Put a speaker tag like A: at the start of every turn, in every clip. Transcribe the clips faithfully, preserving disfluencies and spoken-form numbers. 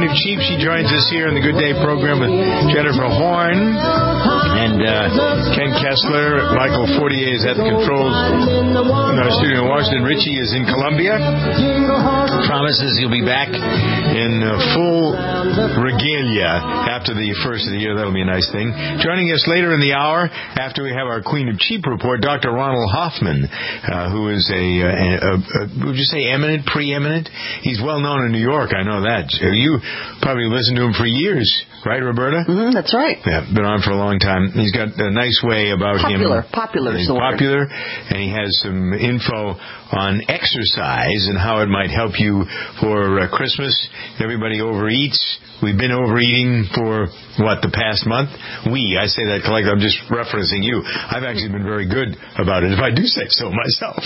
A: of Cheap. She joins us here in the Good Day program with Jennifer Horn and uh, Ken Kessler. Michael Fortier is at the controls in our studio in Washington. Richie is in Columbia. Promises he'll be back in uh, full regalia after the first of the year. That'll be a nice thing. Joining us later in the hour, after we have our Queen of Cheap report, Doctor Ronald Hoffman, uh, who is a, a, a, a, would you say eminent, preeminent? He's well known in New York. I know that. You probably listened to him for years, right, Roberta?
B: Mm-hmm, that's right.
A: Yeah, been on for a long time. He's got a nice way about
B: popular.
A: him.
B: Popular.
A: He's popular, and he has some info on exercise and how it might help you for uh, Christmas. Everybody overeats. We've been overeating for, what, the past month? We, I say that collectively. I'm just referencing you. I've actually been very good about it, if I do say so myself.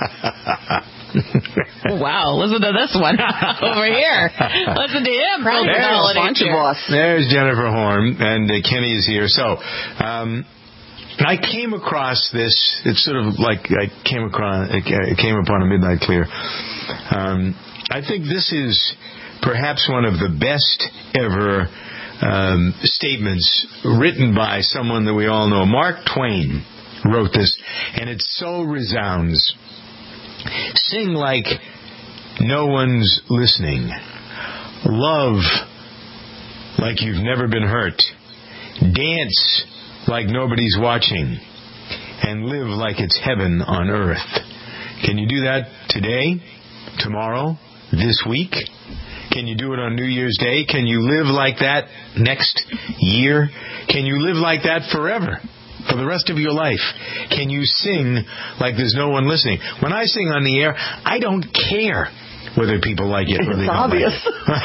C: Wow, listen to this one over here. Listen to him.
A: There's, there's Jennifer Horn, and uh, Kenny is here. So, um... I came across this. It's sort of like I came across. It came upon a midnight clear. Um, I think this is perhaps one of the best ever um, statements written by someone that we all know. Mark Twain wrote this, and it so resounds. Sing like no one's listening. Love like you've never been hurt. Dance like nobody's watching, and live like it's heaven on earth. Can you do that today, tomorrow, this week? Can you do it on New Year's Day? Can you live like that next year? Can you live like that forever, for the rest of your life? Can you sing like there's no one listening? When I sing on the air, I don't care whether people like it or they
B: it's
A: don't
B: obvious.
A: like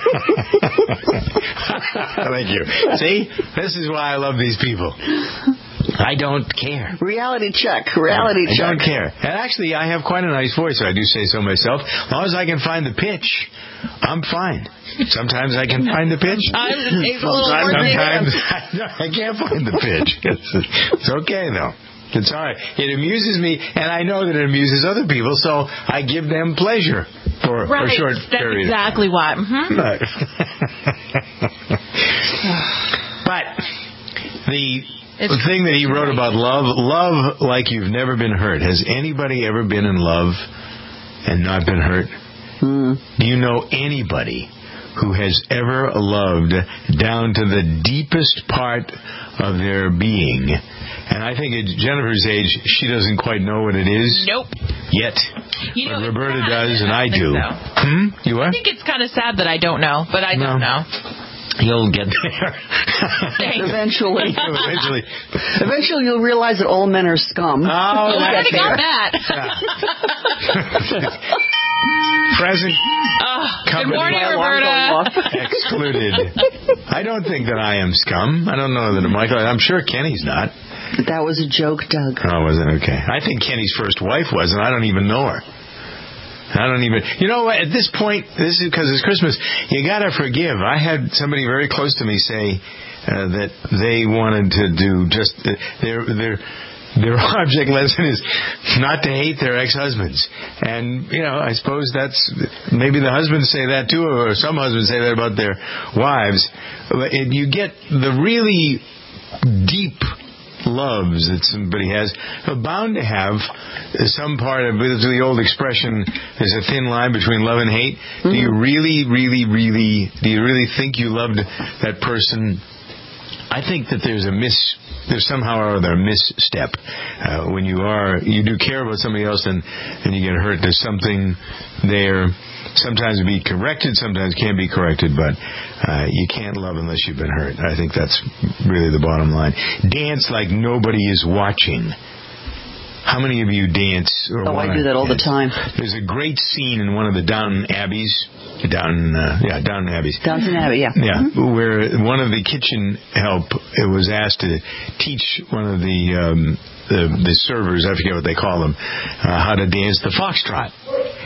A: it. Thank you. See? This is why I love these people. I don't care.
B: Reality check. Reality
A: I
B: check.
A: I don't care. And actually, I have quite a nice voice, I do say so myself. As long as I can find the pitch, I'm fine. Sometimes I can find the pitch.
C: Sometimes it takes a little more
A: Sometimes I, I can't find the pitch. It's okay, though. It's all right. It amuses me, and I know that it amuses other people, so I give them pleasure for
C: right.
A: a short
C: That's
A: period.
C: Exactly why. Mm-hmm.
A: Right. But the
C: it's
A: the thing that he wrote about love, love like you've never been hurt. Has anybody ever been in love and not been hurt?
B: Mm.
A: Do you know anybody who has ever loved down to the deepest part of their being? And I think at Jennifer's age, she doesn't quite know what it is.
C: Nope.
A: Yet.
C: You know,
A: but Roberta
C: sad.
A: does, and I,
C: I
A: do.
C: So.
A: Hmm? You what?
C: I think it's kind of sad that I don't know, but I
A: no.
C: don't know.
A: You'll get there.
B: Eventually.
A: Eventually.
B: Eventually you'll realize that all men are scum.
A: Oh,
C: I already got that.
A: Present
C: uh,
A: company.
C: Good morning, Roberta.
A: Excluded. I don't think that I am scum. I don't know that Michael. I'm sure Kenny's not.
B: That was a joke, Doug.
A: Oh, was it? Okay. I think Kenny's first wife was, and I don't even know her. I don't even... You know what? At this point, this is because it's Christmas, you got to forgive. I had somebody very close to me say uh, that they wanted to do just... Uh, their their their object lesson is not to hate their ex-husbands. And, you know, I suppose that's... Maybe the husbands say that too, or some husbands say that about their wives. But it, you get the really deep loves that somebody has are bound to have some part of the old expression, there's a thin line between love and hate. Mm-hmm. Do you really, really, really, do you really think you loved that person? I think that there's a miss, there's somehow or other a misstep. Uh, when you are, you do care about somebody else and, and you get hurt, there's something there. Sometimes be corrected, sometimes can't be corrected, but uh, you can't love unless you've been hurt. I think that's really the bottom line. Dance like nobody is watching. How many of you dance? Or
B: oh, I do that all
A: dance?
B: the time.
A: There's a great scene in one of the Downton Abbeys. Downton, uh, yeah, Downton Abbeys.
B: Downton Abbey, yeah.
A: Yeah,
B: mm-hmm.
A: Where one of the kitchen help it was asked to teach one of the um, the, the servers, I forget what they call them, uh, how to dance the foxtrot.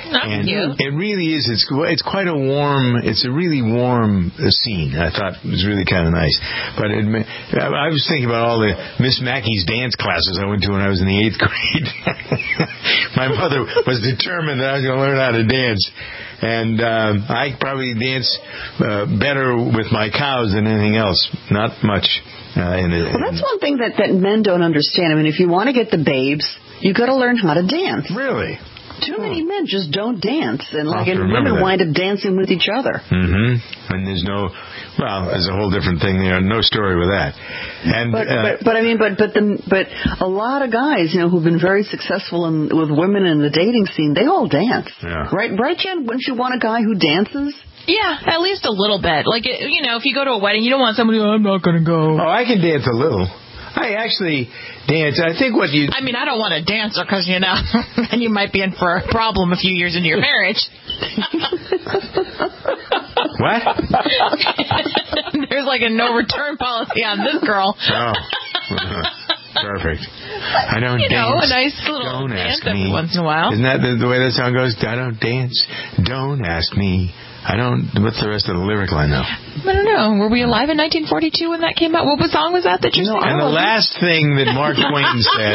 A: And
C: cute.
A: it really is. It's it's quite a warm. It's a really warm uh, scene. I thought it was really kind of nice. But it, I was thinking about all the Miss Mackey's dance classes I went to when I was in the eighth grade. My mother was determined that I was going to learn how to dance, and uh, I probably dance uh, better with my cows than anything else. Not much. Uh, in a,
B: well, that's one thing that, that men don't understand. I mean, if you want to get the babes, you got to learn how to dance.
A: Really?
B: Too many men just don't dance, and
A: I'll
B: like
A: have to
B: and
A: remember
B: women
A: that.
B: wind up dancing with each other.
A: Mm-hmm. And there's no, well, there's a whole different thing there. No story with that. And
B: But,
A: uh,
B: but but I mean, but but the but a lot of guys, you know, who've been very successful in, with women in the dating scene, they all dance.
A: Yeah.
B: Right, right, Jen? Wouldn't you want a guy who dances?
C: Yeah, at least a little bit. Like, you know, if you go to a wedding, you don't want somebody, oh, I'm not going to go.
A: oh, I can dance a little. I actually dance. I think what you...
C: I mean, I don't want a dancer because, you know, then you might be in for a problem a few years into your marriage.
A: What?
C: There's like a no return policy on this girl.
A: Oh. Perfect. I don't
C: You
A: dance.
C: know, a nice little
A: don't
C: dance
A: ask
C: every
A: me.
C: once in a while.
A: Isn't that the, the way that song goes? I don't dance. Don't ask me. I don't... What's the rest of the lyric line now?
C: I don't know. Were we alive in nineteen forty-two when that came out? What was song was that that you
B: No,
C: sang?
A: And the last thing that Mark Twain said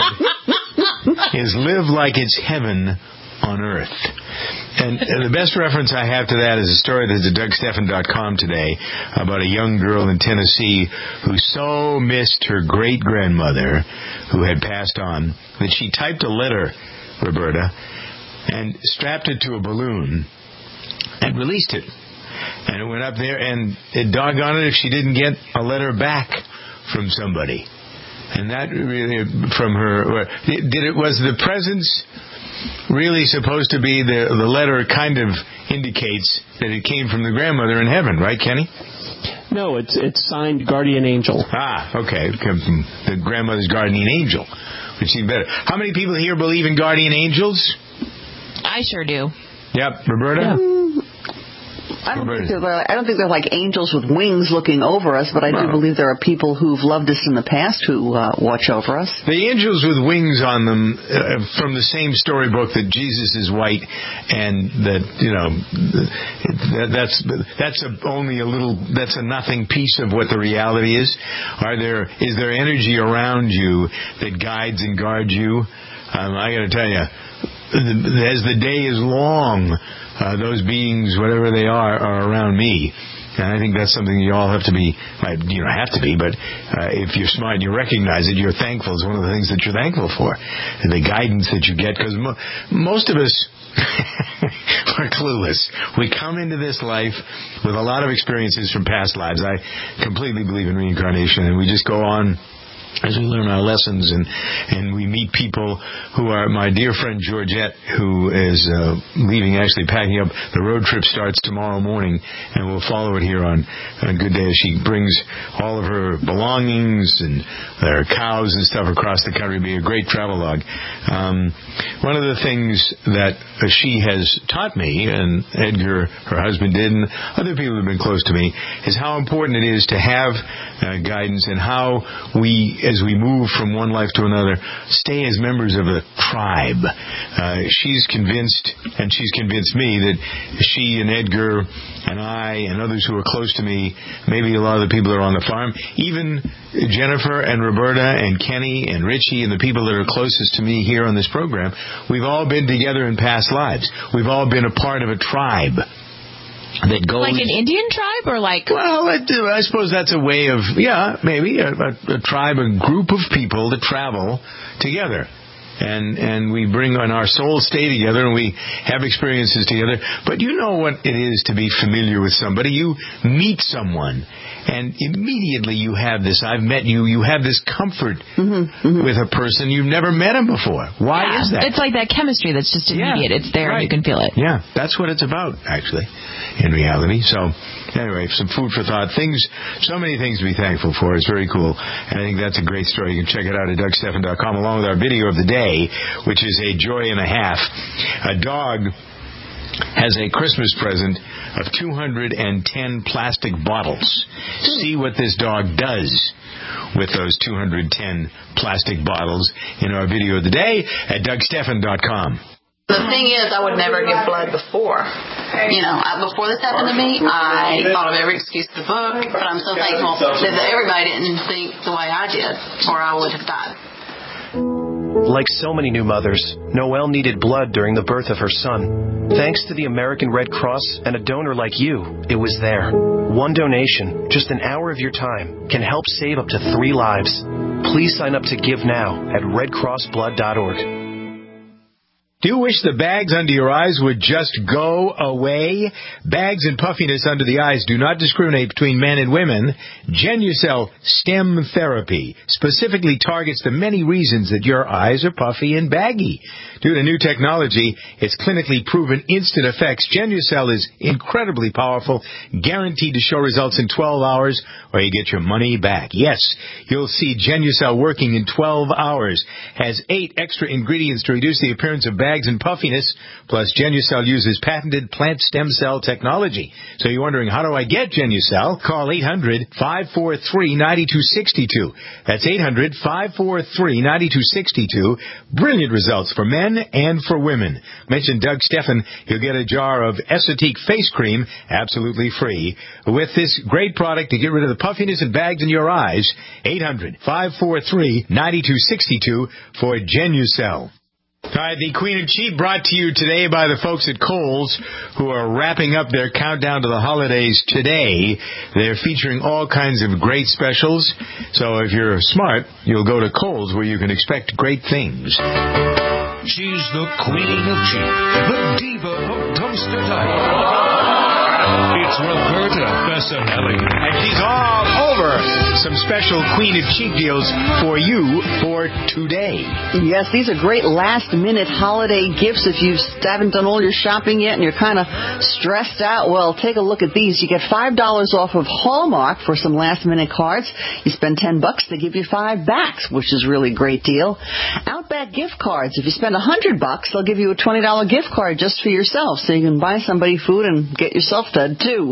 A: is live like it's heaven on earth. And, and the best reference I have to that is a story that's at Doug Stephan dot com today about a young girl in Tennessee who so missed her great-grandmother who had passed on that she typed a letter, Roberta, and strapped it to a balloon and released it. And it went up there, and it doggone it if she didn't get a letter back from somebody. And that really, from her, did it, was the presence really supposed to be, the, the letter kind of indicates that it came from the grandmother in heaven, right, Kenny?
D: No, it's it's signed Guardian Angel.
A: Ah, okay. It comes from the grandmother's guardian angel, which is better. How many people here believe in guardian angels?
C: I sure do.
A: Yep, Roberta?
D: Yeah.
B: I don't think they're like, I don't think they're like angels with wings looking over us, but I do
A: No.
B: believe there are people who've loved us in the past who uh, watch over us.
A: The angels with wings on them, uh, from the same storybook that Jesus is white, and that you know, that, that's that's a, only a little, that's a nothing piece of what the reality is. Are there is there energy around you that guides and guards you? Um, I got to tell you, as the day is long, uh, those beings, whatever they are, are around me. And I think that's something you all have to be, you don't have to be, but uh, if you're smart, you recognize it, you're thankful. It's one of the things that you're thankful for. And the guidance that you get, because mo- most of us are clueless. We come into this life with a lot of experiences from past lives. I completely believe in reincarnation, and we just go on as we learn our lessons, and, and we meet people who are, my dear friend Georgette, who is uh, leaving, actually packing up. The road trip starts tomorrow morning, and we'll follow it here on a good day as she brings all of her belongings and her cows and stuff across the country. It'll be a great travelogue. Um, one of the things that she has taught me, and Edgar, her husband, did, and other people who have been close to me, is how important it is to have uh, guidance, and how we, as we move from one life to another, stay as members of a tribe. Uh, she's convinced, and she's convinced me, that she and Edgar and I and others who are close to me, maybe a lot of the people that are on the farm, even Jennifer and Roberta and Kenny and Richie and the people that are closest to me here on this program, we've all been together in past lives. We've all been a part of a tribe that goes...
C: Like an Indian tribe, or like...
A: Well, I, I suppose that's a way of, yeah, maybe, a, a, a tribe, a group of people that travel together. And and we bring on our souls stay together, and we have experiences together. But you know what it is to be familiar with somebody. You meet someone, and immediately you have this, I've met you, you have this comfort
B: Mm-hmm, mm-hmm.
A: with a person you've never met him before. Why
C: Yeah,
A: is that?
C: It's like that chemistry that's just immediate.
A: Yeah,
C: it's there,
A: right.
C: and you can feel it.
A: Yeah, that's what it's about, actually, in reality. So, anyway, some food for thought. Things, so many things to be thankful for. It's very cool. And I think that's a great story. You can check it out at Doug Stephan dot com, along with our video of the day, which is a joy and a half. A dog has a Christmas present of two hundred ten plastic bottles. See what this dog does with those two hundred ten plastic bottles in our video of the day at Doug Stephan dot com.
E: The thing is, I would never give blood before. You know, I, before this happened to me, I thought of every excuse in the book, but I'm so thankful that everybody didn't think the way I did, or I would have died.
F: Like so many new mothers, Noelle needed blood during the birth of her son. Thanks to the American Red Cross and a donor like you, it was there. One donation, just an hour of your time, can help save up to three lives. Please sign up to give now at red cross blood dot org.
A: Do you wish the bags under your eyes would just go away? Bags and puffiness under the eyes do not discriminate between men and women. Genucel Stem Therapy specifically targets the many reasons that your eyes are puffy and baggy. Due to new technology, its clinically proven instant effects, Genucel is incredibly powerful, guaranteed to show results in twelve hours, or you get your money back. Yes, you'll see Genucel working in twelve hours. Has eight extra ingredients to reduce the appearance of bags and puffiness, plus Genucel uses patented plant stem cell technology. So you're wondering, how do I get Genucel? Call eight hundred, five four three, nine two six two. That's eight hundred, five four three, nine two six two. Brilliant results for men and for women. Mention Doug Steffen, you'll get a jar of Esotique face cream absolutely free. With this great product to get rid of the puffiness and bags in your eyes, eight hundred, five four three, nine two six two for Genucel. All right, the Queen of Cheap brought to you today by the folks at Kohl's, who are wrapping up their countdown to the holidays today. They're featuring all kinds of great specials. So if you're smart, you'll go to Kohl's, where you can expect great things.
G: She's the Queen of Cheap, the diva of dumpster diving. It's Roberta Bessanelli.
A: And she's all over some special Queen of Cheap deals for you for today.
B: Yes, these are great last-minute holiday gifts. If you haven't done all your shopping yet and you're kind of stressed out, well, take a look at these. You get five dollars off of Hallmark for some last-minute cards. You spend ten bucks, they give you five back, which is really a great deal. Outback gift cards. If you spend one hundred bucks, they'll give you a twenty dollars gift card just for yourself, so you can buy somebody food and get yourself fed, too.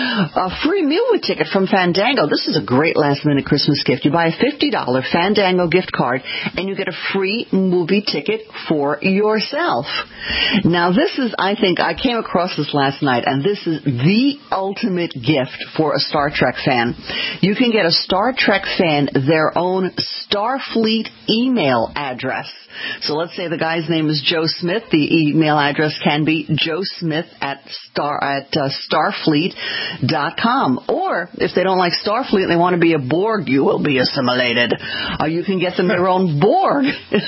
B: A free movie ticket from Fandango. This is a great last-minute Christmas gift. You buy a fifty dollars Fandango gift card, and you get a free movie ticket for yourself. Now, this is, I think, I came across this last night, and this is the ultimate gift for a Star Trek fan. You can get a Star Trek fan their own Starfleet email address. So let's say the guy's name is Joe Smith. The email address can be joe smith at star at uh, starfleet dot com. Or if they don't like Starfleet and they want to be a Borg, you will be assimilated. Uh, you can get them their own Borg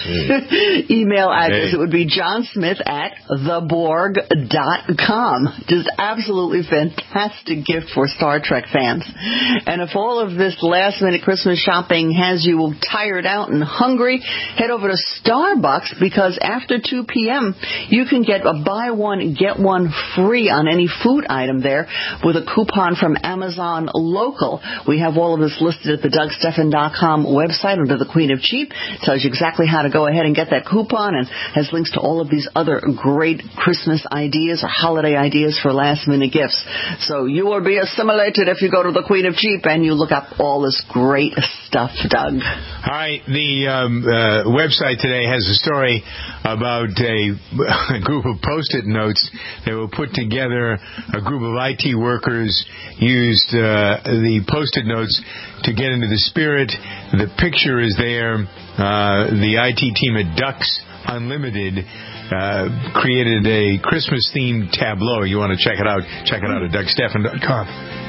B: email address. It would be john smith at the borg dot com. Just absolutely fantastic gift for Star Trek fans. And if all of this last-minute Christmas shopping has you tired out and hungry, head over to Starbucks, because after two p.m. you can get a buy one, get one free on any food item there with a coupon from Amazon Local. We have all of this listed at the doug steffen dot com website under the Queen of Cheap. It tells you exactly how to go ahead and get that coupon, and has links to all of these other great Christmas ideas or holiday ideas for last-minute gifts. So you will be assimilated if you go to the Queen of Cheap and you look up all this great stuff, Doug.
A: All right, the um, uh, website today has a story about a, a group of Post-it notes that were put together. A group of I T workers used uh, the Post-it notes to get into the spirit. The picture is there. Uh, the I T team at Ducks Unlimited uh, created a Christmas-themed tableau. You want to check it out, check it out at doug steffen dot com.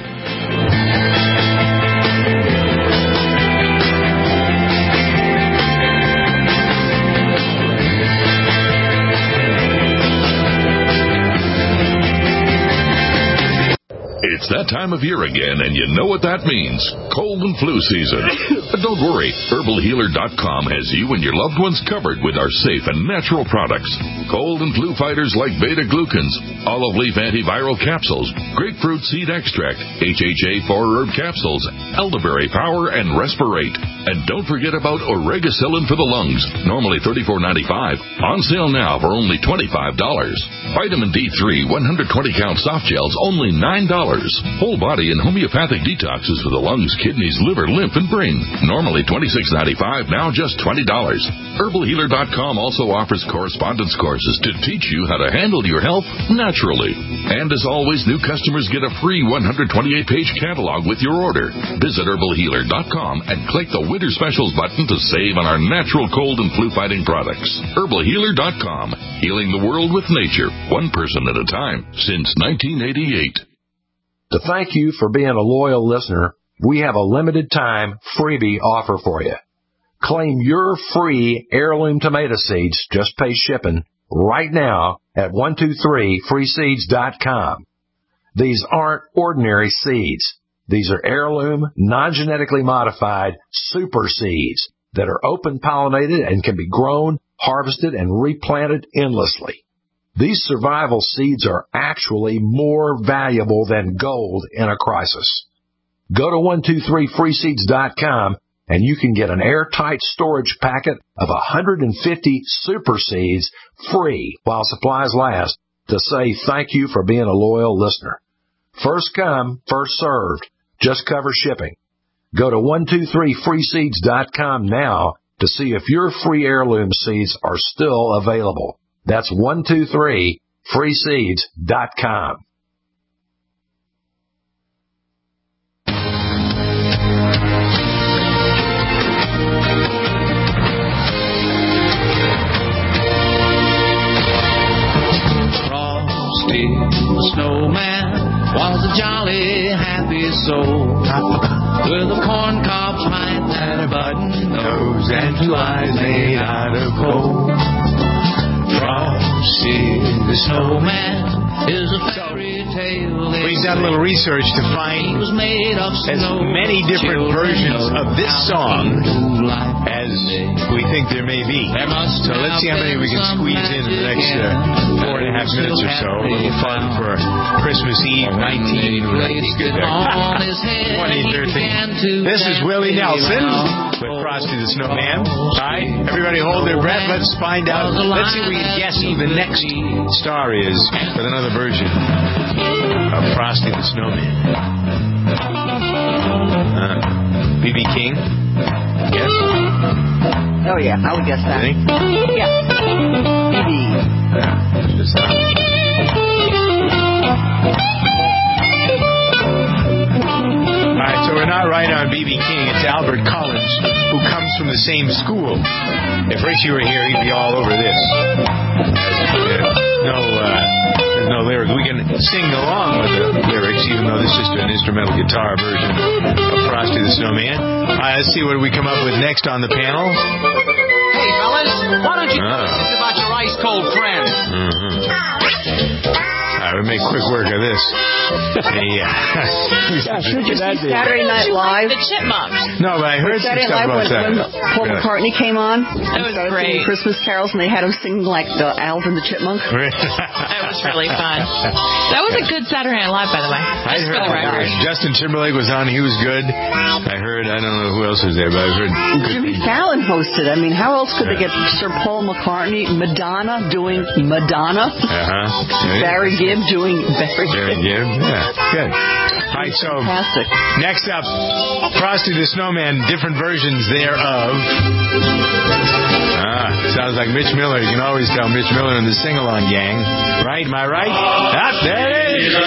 G: It's that time of year again, and you know what that means. Cold and flu season. But don't worry. herbal healer dot com has you and your loved ones covered with our safe and natural products. Cold and flu fighters like beta-glucans, olive leaf antiviral capsules, grapefruit seed extract, H H A four herb capsules, elderberry power, and respirate. And don't forget about oregacillin for the lungs, normally thirty-four ninety-five, on sale now for only twenty-five dollars. Vitamin D three one hundred twenty count soft gels, only nine dollars. dollars. Whole body and homeopathic detoxes for the lungs, kidneys, liver, lymph, and brain. Normally twenty-six ninety-five, now just twenty dollars. Herbal Healer dot com also offers correspondence courses to teach you how to handle your health naturally. And as always, new customers get a free one hundred twenty-eight page catalog with your order. Visit Herbal Healer dot com and click the Winter Specials button to save on our natural cold and flu fighting products. Herbal Healer dot com, healing the world with nature, one person at a time, since nineteen eighty-eight.
H: To thank you for being a loyal listener, we have a limited time freebie offer for you. Claim your free heirloom tomato seeds, just pay shipping, right now at one two three free seeds dot com. These aren't ordinary seeds. These are heirloom, non-genetically modified super seeds that are open-pollinated and can be grown, harvested, and replanted endlessly. These survival seeds are actually more valuable than gold in a crisis. Go to one two three free seeds dot com and you can get an airtight storage packet of one hundred fifty super seeds free while supplies last to say thank you for being a loyal listener. First come, first served. Just cover shipping. Go to one two three free seeds dot com now to see if your free heirloom seeds are still available. That's one two three free seeds dot com.
I: Frosty the snowman was a jolly, happy soul with a corncob pint and a button nose and two eyes made out of coal. Frosty the snowman is a fairy tale.
A: We've done a little research to find as many different versions of this song as we think there may be. So let's see how many we can squeeze in in the next uh, four and a half minutes or so. A little fun for Christmas Eve nineteen twenty thirteen. This is Willie Nelson with Frosty the Snowman. All right, everybody hold their breath. Let's find out. Let's see if we can guess who the next star is with another version of Frosty the Snowman. Uh, B B King? Yes?
B: Oh, yeah, I would guess that.
A: Think?
B: Yeah. B B.
A: Yeah, just not. All right, so we're not right on B B King. It's Albert Collins, who comes from the same school. If Richie were here, he'd be all over this. No, uh, no lyrics. We can sing along with the lyrics, even though this is just an instrumental guitar version of Frosty the Snowman. Uh, let's see what we come up with next on the panel.
J: Hey, fellas, why don't you tell
A: Oh.
J: us about your ice-cold friend?
A: Mm-hmm. All right, we'll make quick work of this. Hey, uh,
B: Did you see Saturday Night Live?
C: The Chipmunks.
A: no, but I heard some
B: Saturday
A: stuff
B: Night
A: about
B: when,
A: that.
B: when Paul
A: Yeah.
B: McCartney came on
C: That
B: and
C: was
B: started
C: great.
B: singing Christmas carols, and they had him singing like the Alvin the Chipmunk.
C: That was really fun. That was a good Saturday Night Live, by the way.
A: I
C: Just
A: heard
C: for the record.
A: Justin Timberlake was on. He was good. I heard, I don't know who else was there, but I heard good
B: Jimmy
A: things.
B: Fallon hosted. I mean, how else could they get Sir Paul McCartney, Madonna doing Madonna,
A: Uh-huh.
B: Barry Gibb doing Barry
A: Very
B: Gibb?
A: good. Yeah, good. All right, so
B: Fantastic.
A: next up, Frosty the Snowman, different versions thereof. Ah, sounds like Mitch Miller. You can always tell Mitch Miller and the Sing-Along Gang. Right? Am I right? Ah, there it is.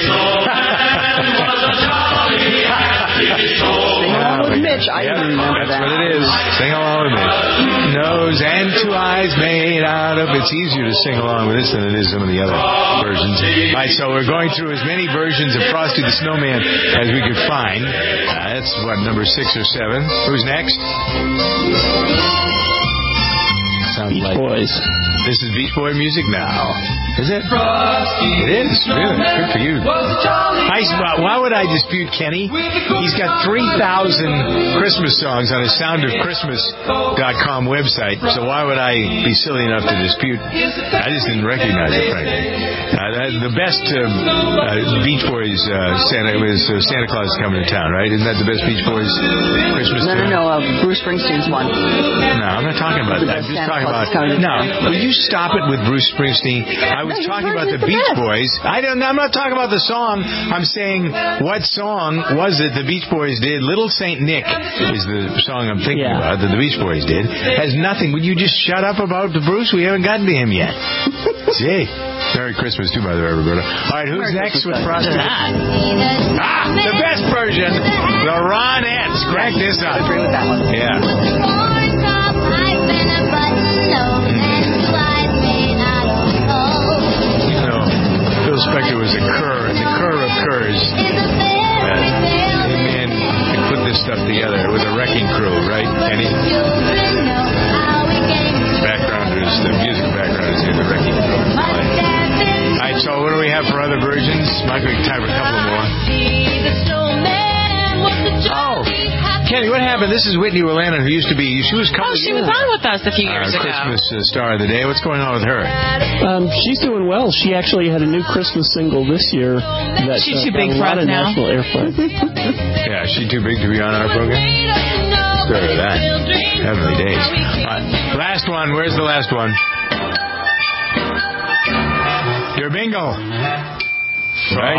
B: Sing along with Mitch. I
A: Yep,
B: didn't remember
A: that's
B: that.
A: what it is. Sing along with me. Nose and two eyes made out of. It's easier to sing along with this than it is some of the other versions. All right, so we're going through as many versions of Frosty the Snowman as we could find. Uh, that's what, number six or seven. Who's next? Sounds
D: Beach
A: like
D: Boys.
A: this is Beach Boy music now. Is it? It is. Really? Good for you. I, why would I dispute Kenny? He's got three thousand Christmas songs on his sound of christmas dot com website, so why would I be silly enough to dispute? I just didn't recognize it, frankly. Uh, that, the best um, uh, Beach Boys uh, Santa was uh, Santa Claus is Coming to Town, right? Isn't that the best Beach Boys Christmas
B: No, no,
A: tune?
B: no. Uh, Bruce Springsteen's one.
A: No, I'm not talking about
B: The
A: that. I'm
B: best
A: just
B: Santa
A: talking
B: Claus
A: about...
B: is Coming to
A: No,
B: Town.
A: will you stop it with Bruce Springsteen? I I was
C: No,
A: talking
C: yours
A: about
C: is
A: the
C: the
A: Beach
C: best.
A: Boys. I don't. I'm not talking about the song. I'm saying what song was it the Beach Boys did? Little Saint Nick is the song I'm thinking
D: Yeah.
A: about that the Beach Boys did. Has nothing. Would you just shut up about the Bruce? We haven't gotten to him yet. Gee. Merry Christmas too, by the way, Roberta. All right, who's
B: Merry
A: next
B: Christmas,
A: with
B: guys.
A: Frosty? Ah, the best version. The Ronettes. Crack this up.
B: I agree with that one.
A: Yeah. You know, Phil Spector was a cur, and the cur occurs. Uh, man, you put this stuff together with a wrecking crew, right, Kenny? Backgrounders, the music backgrounders in the wrecking crew. All right, so what do we have for other versions? Might be time for a couple more. Oh, Kenny, what happened? This is Whitney Orlando, who used to be, she was coming.
C: Oh, she was on with us a few years
A: Our
C: ago.
A: Christmas uh, star of the day. What's going on with her?
D: Um, she's doing well. She actually had a new Christmas single this year. That,
C: She's
D: uh,
C: too big
D: got a
C: for
D: lot
C: us
D: of
C: now.
D: national airplay.
A: Yeah, is she too big to be on our program? Sure of that. Heavenly days. All right, last one. Where's the last one? Your bingo. Right?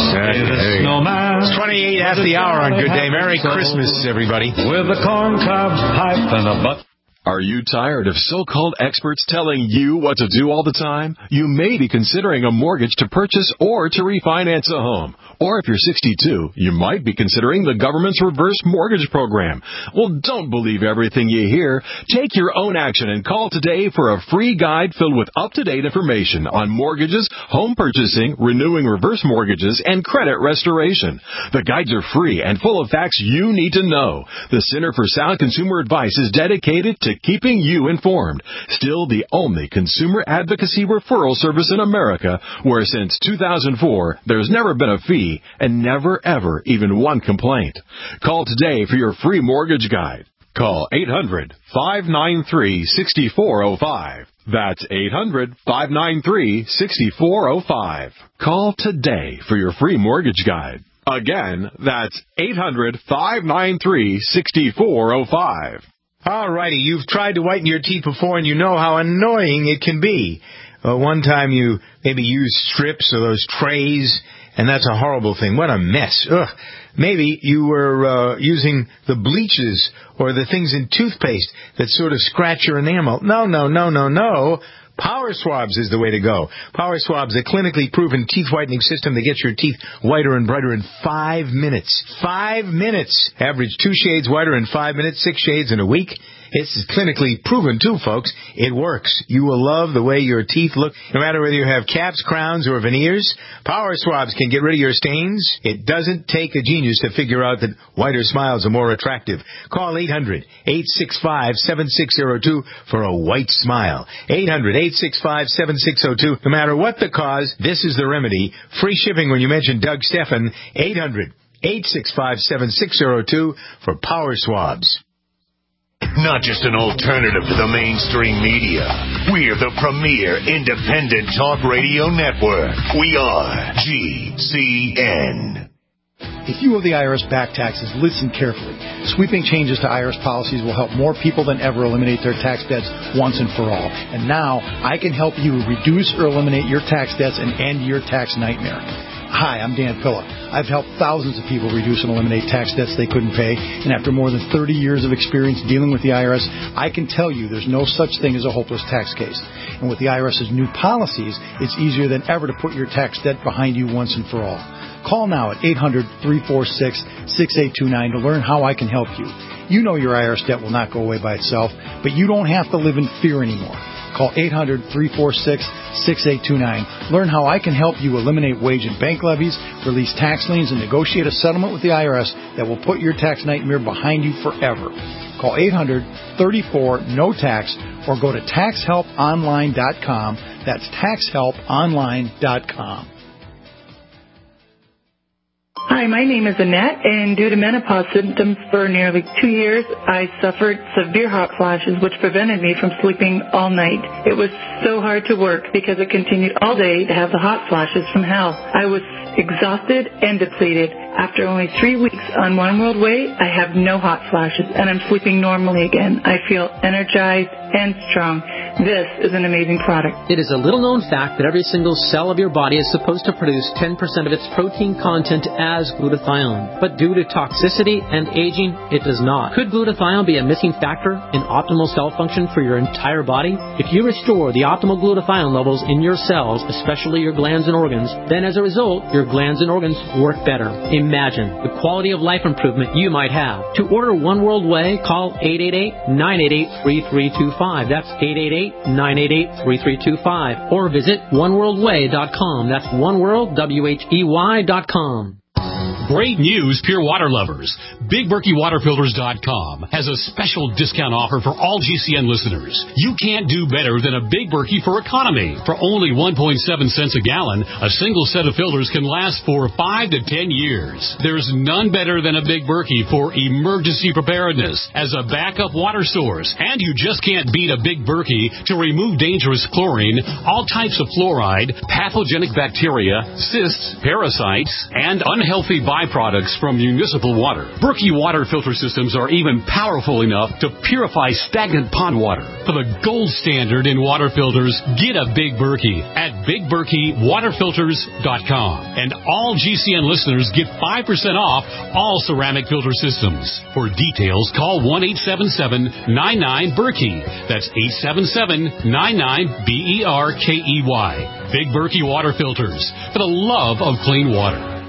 A: Uh, it's twenty-eight after the hour on Good Day. Merry Christmas, everybody.
I: With a corncob pipe and a butt.
K: Are you tired of so-called experts telling you what to do all the time? You may be considering a mortgage to purchase or to refinance a home. Or if you're sixty-two, you might be considering the government's reverse mortgage program. Well, don't believe everything you hear. Take your own action and call today for a free guide filled with up-to-date information on mortgages, home purchasing, renewing reverse mortgages, and credit restoration. The guides are free and full of facts you need to know. The Center for Sound Consumer Advice is dedicated to keeping you informed. Still the only consumer advocacy referral service in America where since two thousand four there's never been a fee and never ever even one complaint. Call today for your free mortgage guide. Call eight hundred, five nine three, six four zero five. That's eight hundred, five nine three, six four zero five. Call today for your free mortgage guide. Again, that's eight hundred, five nine three, six four zero five.
A: All righty, you've tried to whiten your teeth before, and you know how annoying it can be. Uh, one time you maybe used strips or those trays, and that's a horrible thing. What a mess. Ugh. Maybe you were uh, using the bleaches or the things in toothpaste that sort of scratch your enamel. No, no, no, no, no. Power Swabs is the way to go. Power Swabs, a clinically proven teeth whitening system that gets your teeth whiter and brighter in five minutes. Five minutes. Average two shades whiter in five minutes, six shades in a week. It's clinically proven, too, folks. It works. You will love the way your teeth look. No matter whether you have caps, crowns, or veneers, Power Swabs can get rid of your stains. It doesn't take a genius to figure out that whiter smiles are more attractive. Call eight hundred, eight six five, seven six zero two for a white smile. eight hundred, eight six five, seven six zero two. No matter what the cause, this is the remedy. Free shipping when you mention Doug Steffen. eight hundred, eight six five, seven six zero two for Power Swabs.
L: Not just an alternative to the mainstream media. We're the premier independent talk radio network. We are G C N.
M: If you owe the I R S back taxes, listen carefully. Sweeping changes to I R S policies will help more people than ever eliminate their tax debts once and for all. And now, I can help you reduce or eliminate your tax debts and end your tax nightmare. Hi, I'm Dan Pilla. I've helped thousands of people reduce and eliminate tax debts they couldn't pay, and after more than thirty years of experience dealing with the I R S, I can tell you there's no such thing as a hopeless tax case. And with the I R S's new policies, it's easier than ever to put your tax debt behind you once and for all. Call now at eight hundred, three four six, six eight two nine to learn how I can help you. You know your I R S debt will not go away by itself, but you don't have to live in fear anymore. Call eight hundred, three four six, six eight two nine. Learn how I can help you eliminate wage and bank levies, release tax liens, and negotiate a settlement with the I R S that will put your tax nightmare behind you forever. Call eight hundred, three four, N O tax or go to tax help online dot com. That's tax help online dot com.
N: Hi, my name is Annette, and due to menopause symptoms for nearly two years, I suffered severe hot flashes, which prevented me from sleeping all night. It was so hard to work because it continued all day to have the hot flashes from hell. I was exhausted and depleted. After only three weeks on One World Way, I have no hot flashes, and I'm sleeping normally again. I feel energized and strong. This is an amazing product.
O: It is a little-known fact that every single cell of your body is supposed to produce ten percent of its protein content as glutathione. But due to toxicity and aging, it does not. Could glutathione be a missing factor in optimal cell function for your entire body? If you restore the optimal glutathione levels in your cells, especially your glands and organs, then as a result, your glands and organs work better. Imagine the quality of life improvement you might have. To order One World Whey, call eight eight eight, nine eight eight, three three two five. That's eight eight eight, nine eight eight, three three two five. Or visit one world way dot com. That's oneworld, W H E Y dot com.
P: Great news, pure water lovers. Big Berkey Water Filters dot com has a special discount offer for all G C N listeners. You can't do better than a Big Berkey for economy. For only one point seven cents a gallon, a single set of filters can last for five to ten years. There's none better than a Big Berkey for emergency preparedness as a backup water source. And you just can't beat a Big Berkey to remove dangerous chlorine, all types of fluoride, pathogenic bacteria, cysts, parasites, and unhealthy byproducts from municipal water. Berkey water filter systems are even powerful enough to purify stagnant pond water. For the gold standard in water filters, get a Big Berkey at Big Berkey Water Filters dot com. And all G C N listeners get five percent off all ceramic filter systems. For details, call one eight seven seven, nine nine, Berkey. That's eight seven seven, nine nine, B E R K E Y. Big Berkey Water Filters, for the love of clean water.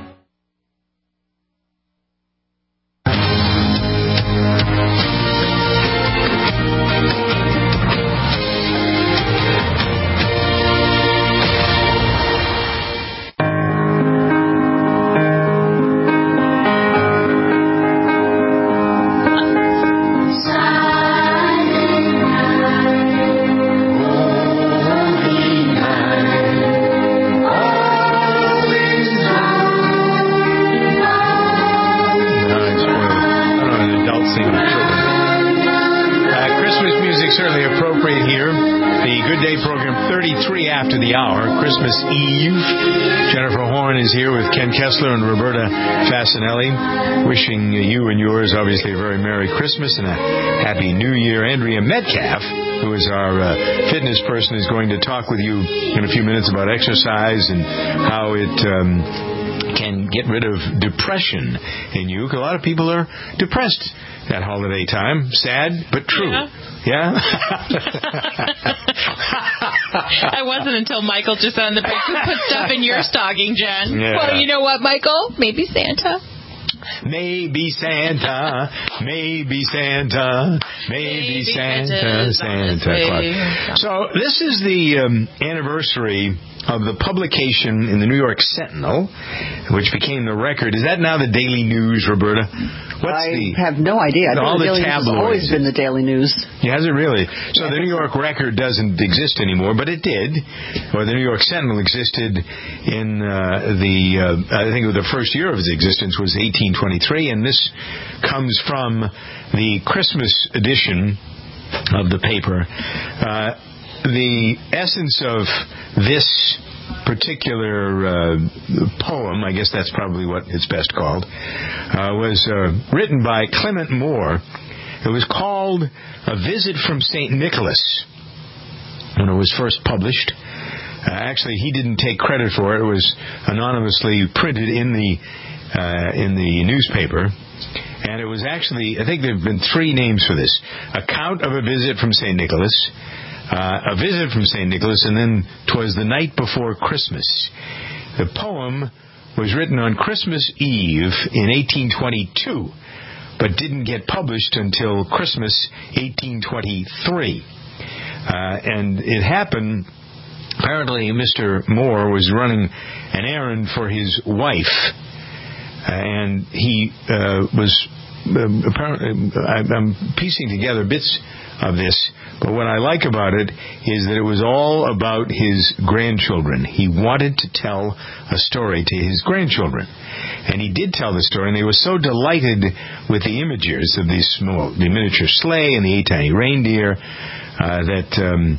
A: Christmas Eve. Jennifer Horn is here with Ken Kessler and Roberta Fasinelli, wishing you and yours, obviously, a very Merry Christmas and a Happy New Year. Andrea Metcalf, who is our uh, fitness person, is going to talk with you in a few minutes about exercise and how it um, can get rid of depression in you. Because a lot of people are depressed at holiday time. Sad, but true.
C: Yeah?
A: Yeah?
C: I wasn't until Michael just on the break. Who put stuff in your stocking, Jen?
A: Yeah.
C: Well, you know what, Michael? Maybe Santa.
A: Maybe Santa, maybe Santa, maybe, maybe Santa, Santa, Santa Claus. So this is the um, anniversary of the publication in the New York Sentinel, which became the Record. Is that now the Daily News, Roberta? What's
B: I
A: the,
B: have no idea. I think
A: all
B: the
A: the
B: Daily News has always been the Daily News.
A: Yeah, has it really? So yeah, the New York so. Record doesn't exist anymore, but it did. Or the New York Sentinel existed in uh, the, uh, I think the first year of its existence was eighteen twenty-three, and this comes from the Christmas edition of the paper. Uh, the essence of this particular uh, poem, I guess that's probably what it's best called, uh, was uh, written by Clement Moore. It was called A Visit from Saint Nicholas when it was first published. Uh, actually, he didn't take credit for it. It was anonymously printed in the uh, in the newspaper. And it was actually, I think there have been three names for this. Account of a Visit from Saint Nicholas, Uh, a Visit from Saint Nicholas, and then 'Twas the Night Before Christmas. The poem was written on Christmas Eve in eighteen twenty-two, but didn't get published until Christmas eighteen twenty-three. Uh, and it happened, apparently Mister Moore was running an errand for his wife, uh, and he uh, was, uh, apparently, I'm piecing together bits of this, but what I like about it is that it was all about his grandchildren. He wanted to tell a story to his grandchildren, and he did tell the story, and they were so delighted with the images of these small, the miniature sleigh and the eight tiny reindeer, uh, that um,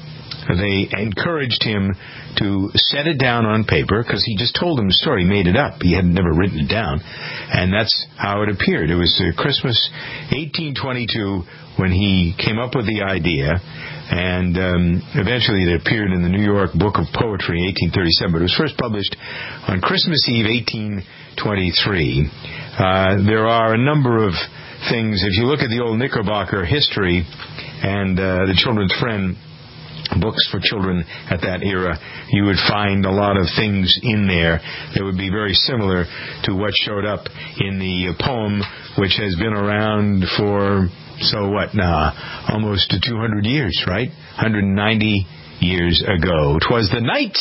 A: they encouraged him to set it down on paper, because he just told them the story, made it up. He had never written it down. And that's how it appeared. It was uh, Christmas eighteen twenty-two when he came up with the idea, and um, eventually it appeared in the New York Book of Poetry in eighteen thirty-seven, but it was first published on Christmas Eve eighteen twenty-three. Uh, there are a number of things. If you look at the old Knickerbocker history and uh, the Children's Friend books for children at that era, you would find a lot of things in there that would be very similar to what showed up in the poem, which has been around for, so what now, almost two hundred years, right? one hundred ninety years ago. 'Twas the night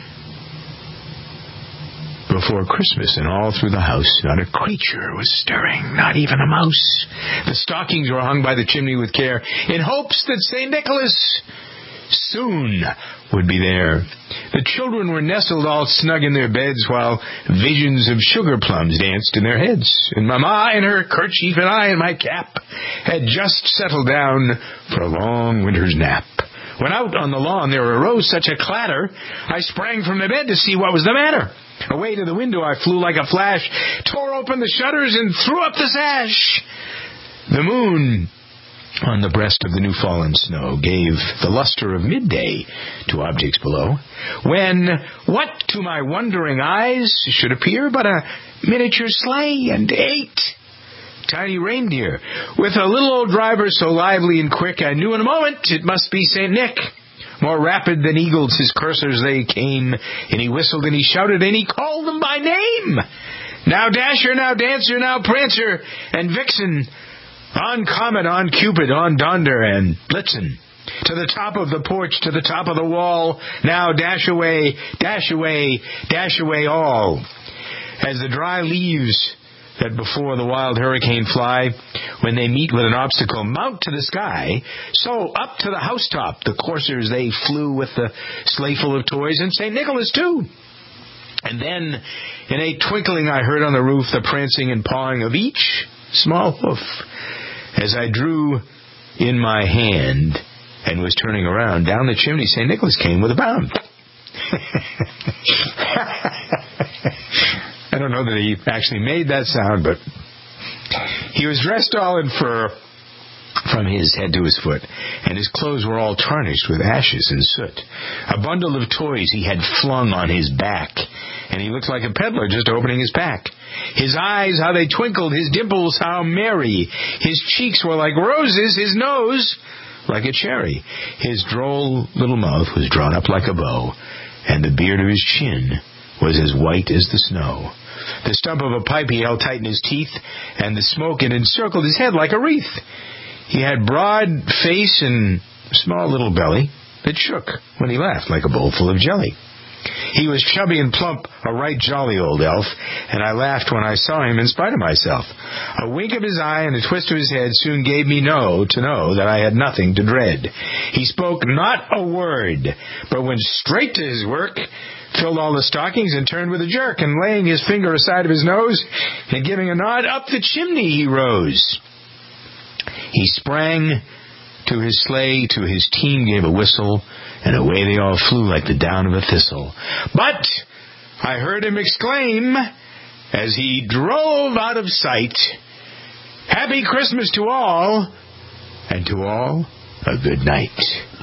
A: before Christmas, and all through the house not a creature was stirring, not even a mouse. The stockings were hung by the chimney with care, in hopes that Saint Nicholas soon would be there. The children were nestled all snug in their beds, while visions of sugar plums danced in their heads. And Mamma in her kerchief and I in my cap had just settled down for a long winter's nap. When out on the lawn there arose such a clatter, I sprang from the bed to see what was the matter. Away to the window I flew like a flash, tore open the shutters and threw up the sash. The moon on the breast of the new fallen snow gave the luster of midday to objects below, when what to my wondering eyes should appear but a miniature sleigh and eight tiny reindeer, with a little old driver so lively and quick, I knew in a moment it must be Saint Nick. More rapid than eagles his coursers they came, and he whistled and he shouted and he called them by name. Now Dasher, now Dancer, now Prancer, and Vixen, on Comet, on Cupid, on Donder, and Blitzen. To the top of the porch, to the top of the wall, now dash away, dash away, dash away all. As the dry leaves that before the wild hurricane fly, when they meet with an obstacle, mount to the sky, so up to the housetop the coursers they flew with the sleigh full of toys, and Saint Nicholas too. And then, in a twinkling, I heard on the roof the prancing and pawing of each small hoof. As I drew in my hand and was turning around, down the chimney Saint Nicholas came with a bound. I don't know that he actually made that sound, but he was dressed all in fur from his head to his foot, and his clothes were all tarnished with ashes and soot. A bundle of toys he had flung on his back, and he looked like a peddler just opening his pack. His eyes, how they twinkled, his dimples, how merry. His cheeks were like roses, his nose like a cherry. His droll little mouth was drawn up like a bow, and the beard of his chin was as white as the snow. The stump of a pipe he held tight in his teeth, and the smoke had encircled his head like a wreath. He had broad face and small little belly that shook when he laughed like a bowl full of jelly. He was chubby and plump, a right jolly old elf, and I laughed when I saw him in spite of myself. A wink of his eye and a twist of his head soon gave me know to know that I had nothing to dread. He spoke not a word, but went straight to his work, filled all the stockings and turned with a jerk, and laying his finger aside of his nose and giving a nod, up the chimney he rose. He sprang to his sleigh, to his team gave a whistle, and away they all flew like the down of a thistle. But I heard him exclaim, as he drove out of sight, "Happy Christmas to all, and to all a good night."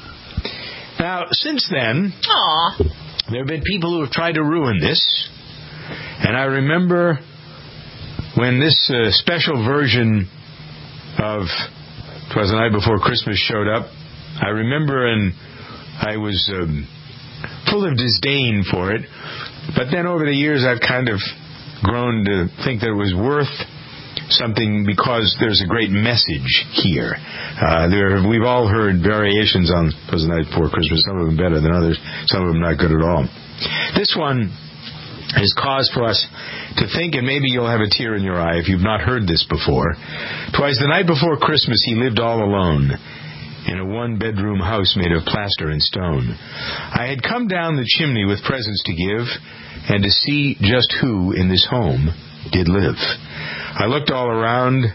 A: Now, since then, Aww. there have been people who have tried to ruin this, and I remember when this uh, special version of "'Twas the Night Before Christmas" showed up, I remember and I was um, full of disdain for it, but then over the years I've kind of grown to think that it was worth something because there's a great message here. Uh, there, we've all heard variations on "'Twas the Night Before Christmas", some of them better than others, some of them not good at all. This one is cause for us to think, and maybe you'll have a tear in your eye if you've not heard this before. "'Twas the night before Christmas, he lived all alone in a one-bedroom house made of plaster and stone. I had come down the chimney with presents to give, and to see just who in this home did live. I looked all around.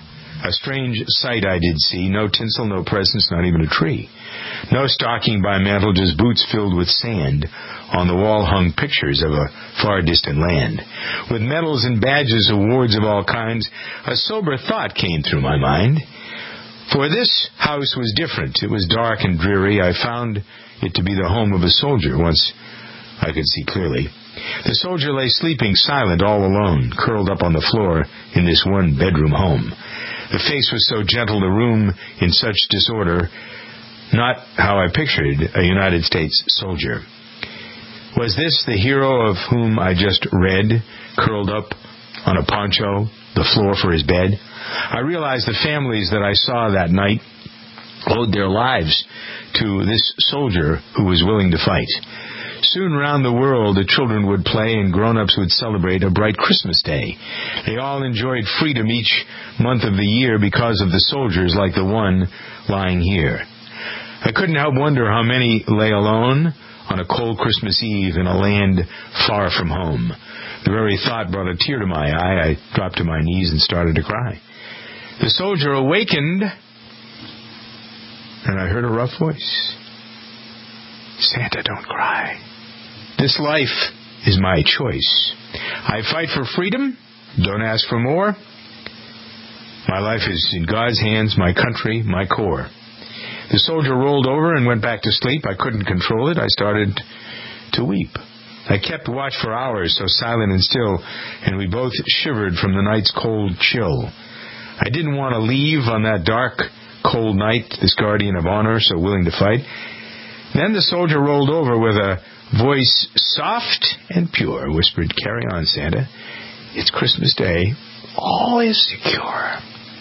A: A strange sight I did see. No tinsel, no presents, not even a tree. No stocking by mantle, just boots filled with sand. On the wall hung pictures of a far distant land. With medals and badges, awards of all kinds, a sober thought came through my mind. For this house was different. It was dark and dreary. I found it to be the home of a soldier, once I could see clearly. The soldier lay sleeping silent, all alone, curled up on the floor in this one bedroom home. The face was so gentle, the room in such disorder, not how I pictured a United States soldier. Was this the hero of whom I just read, curled up on a poncho, the floor for his bed? I realized the families that I saw that night owed their lives to this soldier who was willing to fight. Soon round the world the children would play and grown-ups would celebrate a bright Christmas day. They all enjoyed freedom each month of the year because of the soldiers like the one lying here. I couldn't help wonder how many lay alone on a cold Christmas Eve in a land far from home. The very thought brought a tear to my eye. I dropped to my knees and started to cry. The soldier awakened, and I heard a rough voice. Santa, don't cry. This life is my choice. I fight for freedom. Don't ask for more. My life is in God's hands, my country, my core. The soldier rolled over and went back to sleep. I couldn't control it. I started to weep. I kept watch for hours, so silent and still, and we both shivered from the night's cold chill. I didn't want to leave on that dark, cold night, this guardian of honor, so willing to fight. Then the soldier rolled over with a voice soft and pure, whispered, "Carry on, Santa. It's Christmas Day. All is secure."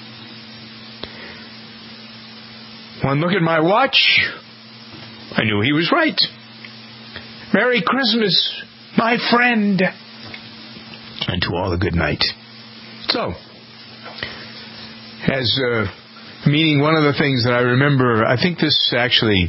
A: One look at my watch, I knew he was right. Merry Christmas, my friend. And to all a good night. So, as uh, meaning one of the things that I remember, I think this actually,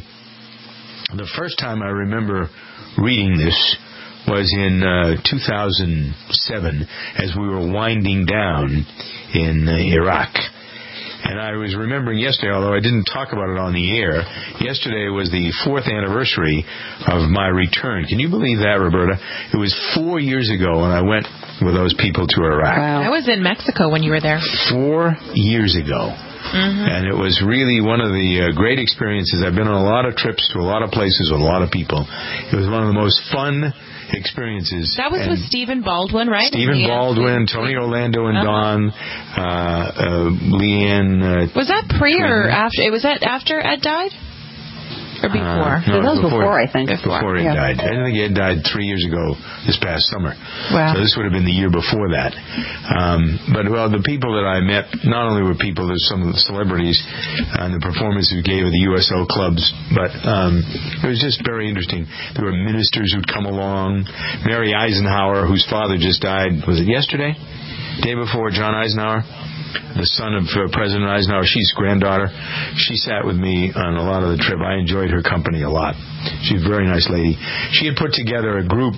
A: the first time I remember reading this was in uh, two thousand seven as we were winding down in uh, Iraq. And I was remembering yesterday, although I didn't talk about it on the air, yesterday was the fourth anniversary of my return. Can you believe that, Roberta? It was four years ago when I went with those people to Iraq.
C: Wow. I was in Mexico when you were there.
A: Four years ago. Mm-hmm. And it was really one of the uh, great experiences. I've been on a lot of trips to a lot of places with a lot of people. It was one of the most fun experiences.
C: That was
A: and
C: with Stephen Baldwin, right?
A: Stephen Baldwin, Tony Orlando and uh-huh. Don, uh, uh, Leanne. Uh,
C: was that pre or after? It was that after Ed died? Or before?
A: Uh, no,
B: that was before,
A: before
B: I think.
A: Before, before Ed yeah. died. I think Ed died three years ago this past summer.
C: Wow.
A: So this would have been the year before that. Um, but, well, the people that I met, not only were people, there's some of the celebrities and the performances we gave at the U S O clubs, but um, it was just very interesting. There were ministers who'd come along. Mary Eisenhower, whose father just died, was it yesterday? Day before, John Eisenhower? The son of uh, President Eisenhower, she's granddaughter. She sat with me on a lot of the trip. I enjoyed her company a lot. She's a very nice lady. She had put together a group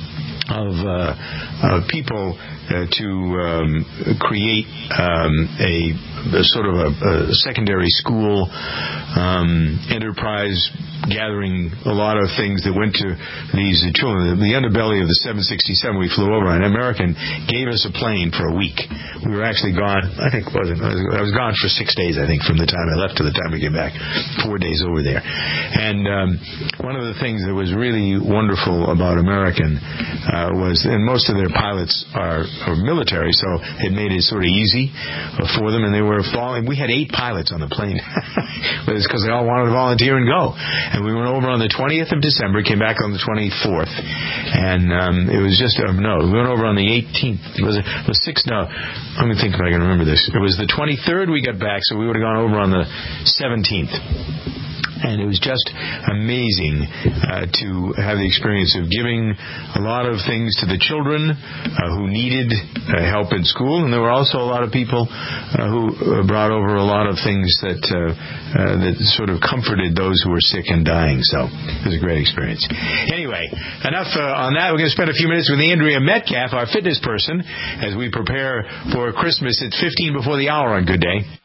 A: of uh, uh, people uh, to um, create um, a, a sort of a, a secondary school um, enterprise, gathering a lot of things that went to these children. The underbelly of the seven sixty-seven we flew over, an American gave us a plane for a week. We were actually gone, I think, wasn't I was gone for six days, I think, from the time I left to the time we came back. Four days over there. And um, one of the things that was really wonderful about American uh, was, and most of their pilots are, are military, so it made it sort of easy for them, and they were falling. We had eight pilots on the plane. But it's because they all wanted to volunteer and go. And we went over on the twentieth of December, came back on the twenty-fourth. And um, it was just, uh, no, we went over on the eighteenth. It was, it was six, no, let me think if I can remember this. It was the twenty-third we got back, so we would have gone over on the seventeenth. And it was just amazing uh, to have the experience of giving a lot of things to the children uh, who needed uh, help in school. And there were also a lot of people uh, who brought over a lot of things that uh, uh, that sort of comforted those who were sick and dying. So it was a great experience. Anyway, enough uh, on that. We're going to spend a few minutes with Andrea Metcalf, our fitness person, as we prepare for Christmas. It's fifteen before the hour on Good Day.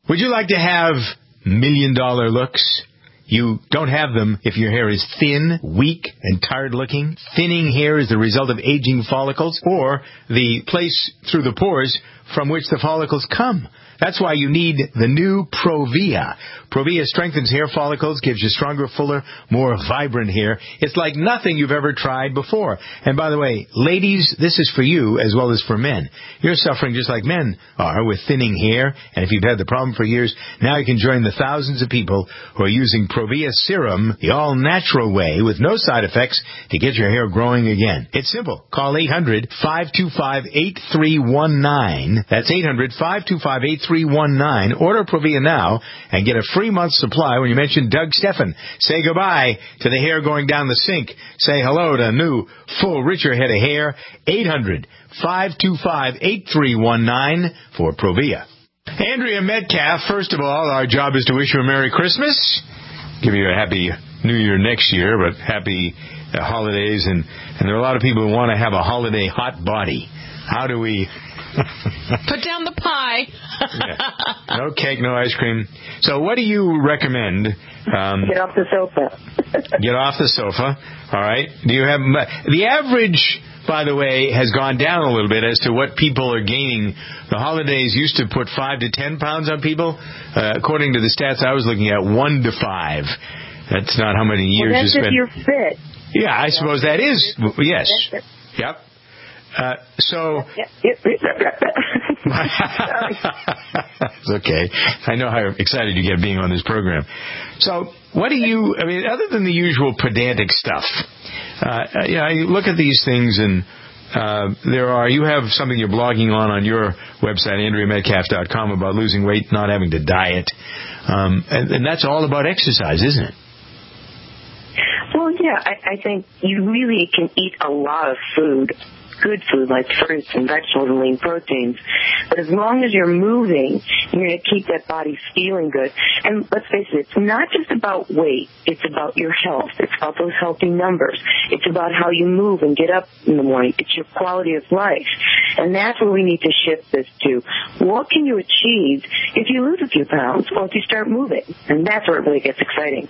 A: Would you like to have million-dollar looks? You don't have them if your hair is thin, weak, and tired-looking. Thinning hair is the result of aging follicles or the place through the pores from which the follicles come. That's why you need the new Provia. Provia strengthens hair follicles, gives you stronger, fuller, more vibrant hair. It's like nothing you've ever tried before. And by the way, ladies, this is for you as well as for men. You're suffering just like men are with thinning hair, and if you've had the problem for years, now you can join the thousands of people who are using Provia Serum the all-natural way with no side effects to get your hair growing again. It's simple. Call eight hundred, five two five, eight three one nine. That's eight hundred, five two five, eight three one nine. Order Provia now and get a free month supply when you mention Doug Steffen. Say goodbye to the hair going down the sink. Say hello to a new, full, richer head of hair. eight hundred, five two five, eight three one nine for Provia. Andrea Metcalf, first of all, our job is to wish you a Merry Christmas. Give you a Happy New Year next year, but happy uh, holidays. And, and there are a lot of people who want to have a holiday hot body. How do we...
C: Put down the pie.
A: Yeah. No cake, no ice cream. So what do you recommend? Um,
Q: get off the sofa.
A: Get off the sofa. All right. Do you have... The average, by the way, has gone down a little bit as to what people are gaining. The holidays used to put five to ten pounds on people. Uh, according to the stats I was looking at, one to five. That's not how many years
Q: well, that's
A: you spend.
Q: If you're fit.
A: Yeah, I suppose that is. Yes. Yep. Uh, so, it's okay. I know how excited you get being on this program. So, what do you, I mean, other than the usual pedantic stuff, uh, you know, I look at these things and uh, there are, you have something you're blogging on on your website, andrea metcalf dot com, about losing weight, not having to diet. Um, and, and that's all about exercise, isn't it?
Q: Well, yeah, I, I think you really can eat a lot of food, good food like fruits and vegetables and lean proteins. But as long as you're moving, you're going to keep that body feeling good. And let's face it, it's not just about weight. It's about your health. It's about those healthy numbers. It's about how you move and get up in the morning. It's your quality of life. And that's where we need to shift this to. What can you achieve if you lose a few pounds or if you start moving? And that's where it really gets exciting.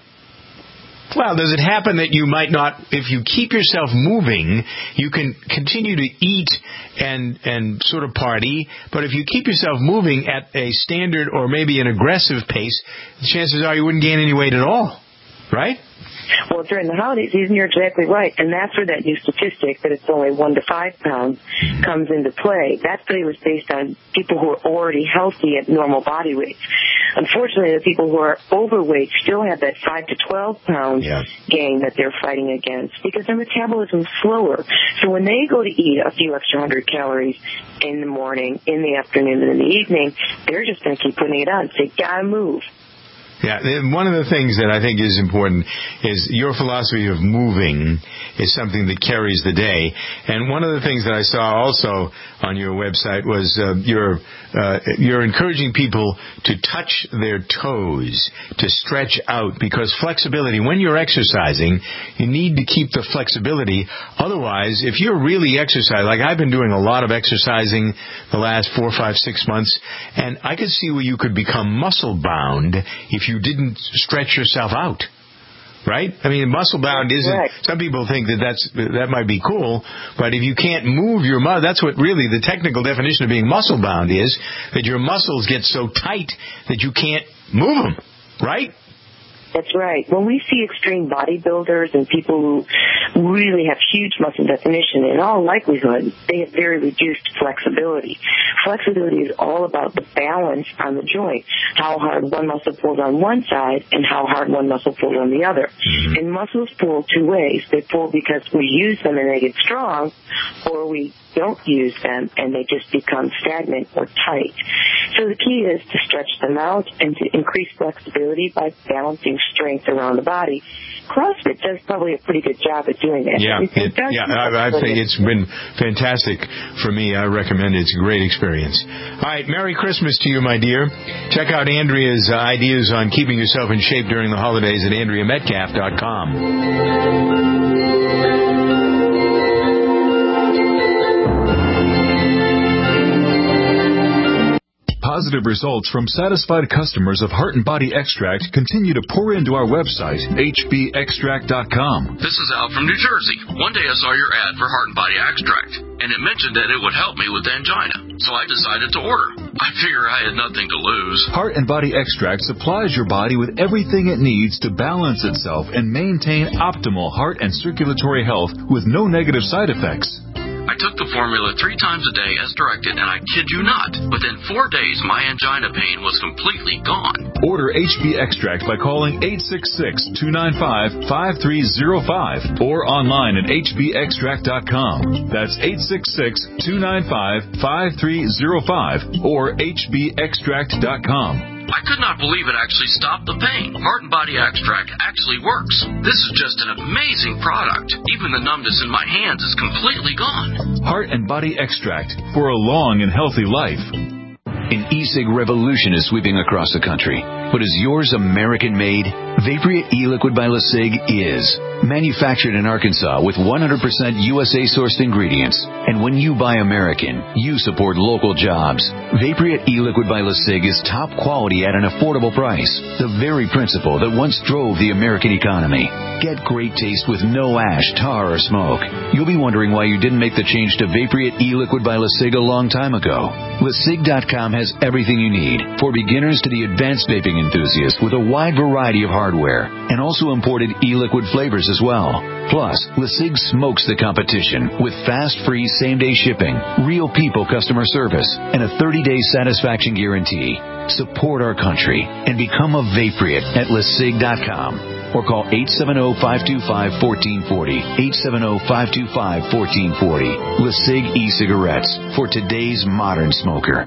A: Well, does it happen that you might not, if you keep yourself moving, you can continue to eat and and sort of party, but if you keep yourself moving at a standard or maybe an aggressive pace, the chances are you wouldn't gain any weight at all, right?
Q: Well, during the holiday season, you're exactly right. And that's where that new statistic that it's only one to five pounds comes into play. That study was based on people who are already healthy at normal body weights. Unfortunately, the people who are overweight still have that five to twelve pound yeah. gain that they're fighting against because their metabolism is slower. So when they go to eat a few extra hundred calories in the morning, in the afternoon, and in the evening, they're just going to keep putting it on. So you got to move.
A: Yeah, one of the things that I think is important is your philosophy of moving is something that carries the day. And one of the things that I saw also on your website was uh, you're, uh, you're encouraging people to touch their toes, to stretch out, because flexibility, when you're exercising, you need to keep the flexibility. Otherwise, if you're really exercising, like I've been doing a lot of exercising the last four, five, six months, and I could see where you could become muscle-bound if you you didn't stretch yourself out, right? I mean, muscle bound isn't. Some people think that that's that might be cool, but if you can't move your muscle, that's what really the technical definition of being muscle bound is, that your muscles get so tight that you can't move them, right?
Q: That's right. When we see extreme bodybuilders and people who really have huge muscle definition, in all likelihood, they have very reduced flexibility. Flexibility is all about the balance on the joint, how hard one muscle pulls on one side and how hard one muscle pulls on the other. Mm-hmm. And muscles pull two ways. They pull because we use them and they get strong, or we don't use them and they just become stagnant or tight. So the key is to stretch them out and to increase flexibility by balancing strength around the body. CrossFit does probably a pretty good job at doing that.
A: Yeah, it, yeah, I, I think it's been fantastic for me. I recommend it. It's a great experience. All right, Merry Christmas to you, my dear. Check out Andrea's uh, ideas on keeping yourself in shape during the holidays at andrea metcalf dot com.
R: positive results from satisfied customers of Heart and Body Extract continue to pour into our website, H B extract dot com.
S: This is Al from New Jersey. One day I saw your ad for Heart and Body Extract, and it mentioned that it would help me with angina, so I decided to order. I figure I had nothing to lose.
R: Heart and Body Extract supplies your body with everything it needs to balance itself and maintain optimal heart and circulatory health with no negative side effects.
S: I took the formula three times a day as directed, and I kid you not, within four days my angina pain was completely gone.
R: Order H B Extract by calling eight six six, two nine five, five three zero five or online at H B extract dot com. That's eight six six, two nine five, five three zero five or H B extract dot com.
S: I could not believe it actually stopped the pain. Heart and Body Extract actually works. This is just an amazing product. Even the numbness in my hands is completely gone.
R: Heart and Body Extract for a long and healthy life.
T: An e-cig revolution is sweeping across the country. But is yours American-made? Vaporia e-liquid by LeSig is. Manufactured in Arkansas with one hundred percent U S A-sourced ingredients. And when you buy American, you support local jobs. Vaporia e-liquid by LeSig is top quality at an affordable price. The very principle that once drove the American economy. Get great taste with no ash, tar, or smoke. You'll be wondering why you didn't make the change to Vaporia e-liquid by LeSig a long time ago. LeSig dot com has everything you need, for beginners to the advanced vaping enthusiast, with a wide variety of hardware, and also imported e-liquid flavors as well. Plus, LeSig smokes the competition with fast, free, same-day shipping, real people customer service, and a thirty-day satisfaction guarantee. Support our country and become a Vaporeate at LeSig dot com. Or call eight seven zero, five two five, one four four zero, eight seven zero, five two five, one four four zero. LeSig e-cigarettes for today's modern smoker.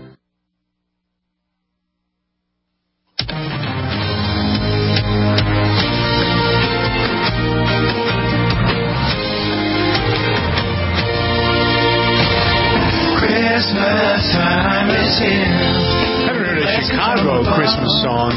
I: Christmas time is here.
A: I haven't heard a Chicago Christmas song,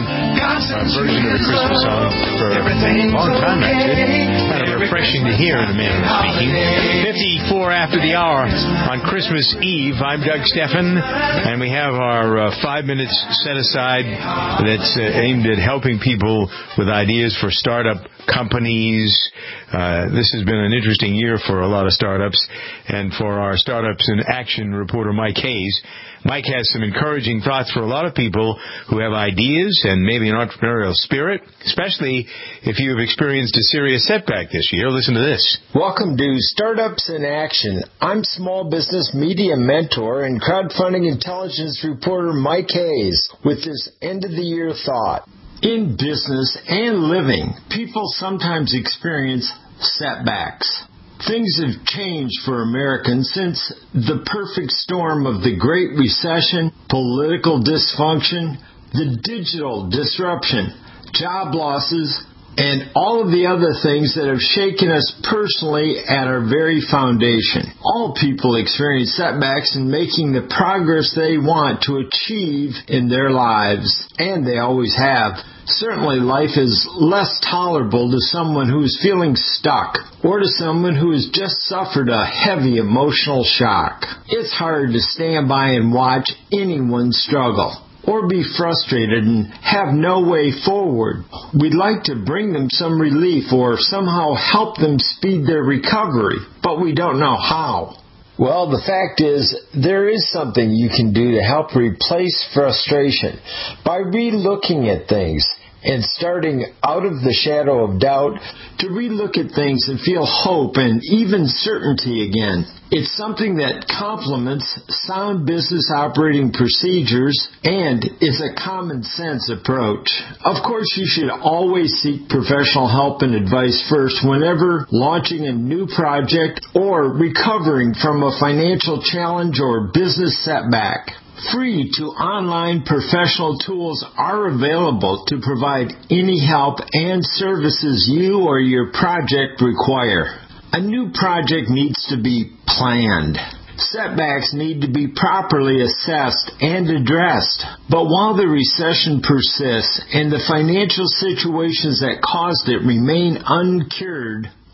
A: a version of a Christmas song, for a long time, actually. Kind of refreshing to hear in a manner of speaking. fifty-four after the hour on Christmas Eve. I'm Doug Steffen, and we have our uh, five minutes set aside that's uh, aimed at helping people with ideas for startup companies. Uh, this has been an interesting year for a lot of startups, and for our Startups in Action reporter Mike Hayes. Mike has some encouraging thoughts for a lot of people who have ideas and maybe an entrepreneurial spirit, especially if you have experienced a serious setback this year. Listen to this.
U: Welcome to Startups in Action. I'm small business media mentor and crowdfunding intelligence reporter Mike Hayes with this end-of-the-year thought. In business and living, people sometimes experience setbacks. Things have changed for Americans since the perfect storm of the Great Recession, political dysfunction, the digital disruption, job losses, and all of the other things that have shaken us personally at our very foundation. All people experience setbacks in making the progress they want to achieve in their lives, and they always have. Certainly life is less tolerable to someone who is feeling stuck or to someone who has just suffered a heavy emotional shock. It's hard to stand by and watch anyone struggle or be frustrated and have no way forward. We'd like to bring them some relief or somehow help them speed their recovery, but we don't know how. Well, the fact is, there is something you can do to help replace frustration by re-looking at things and starting out of the shadow of doubt to re-look at things and feel hope and even certainty again. It's something that complements sound business operating procedures and is a common sense approach. Of course, you should always seek professional help and advice first whenever launching a new project or recovering from a financial challenge or business setback. Free to online professional tools are available to provide any help and services you or your project require. A new project needs to be planned. Setbacks need to be properly assessed and addressed. But while the recession persists and the financial situations that caused it remain uncured,